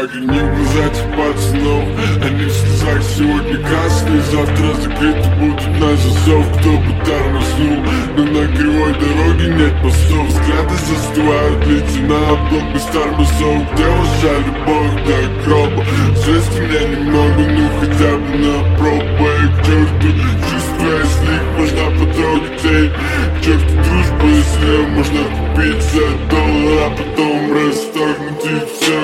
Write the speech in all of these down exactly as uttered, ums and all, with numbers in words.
огни в глазах пацанов. Они в слезах сегодня красные, завтра закрыты будут на засов. Кто бы тормознул, но на кривой дороге нет постов. Взгляды застывают, лица на обломке с тормозов. Где ваша любовь до гроба? Жести меня немного, ну хотя бы на пробу. Я к черту чувства, если их можно потрогать. Эй, к черту дружба, если ее можно купить за доллар, а потом расторгнуть и все.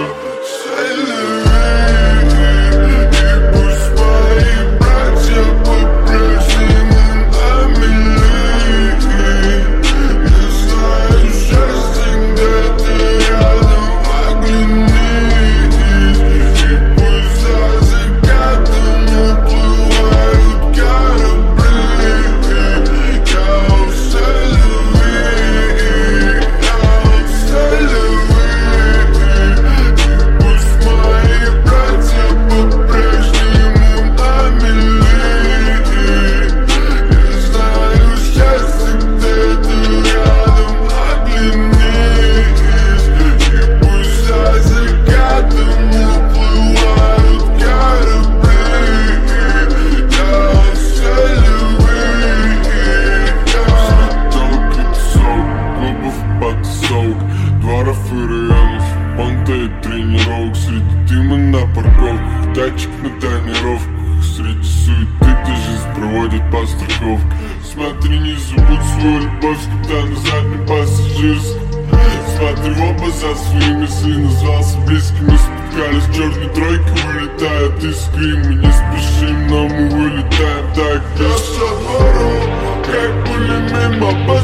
Дворов и районов, понта и тренировок. Среди дыма на парковках, датчик на тонировках. Среди суеты, где жизнь проводит по страховке. Смотри, не забудь свою любовь, когда на заднем пассажирском. Смотри в оба за своими, сын назвался близким. Мы спускались, черной тройкой вылетает из Крыма. Не спешим, но мы вылетаем так. Я со двору, как пули мимо.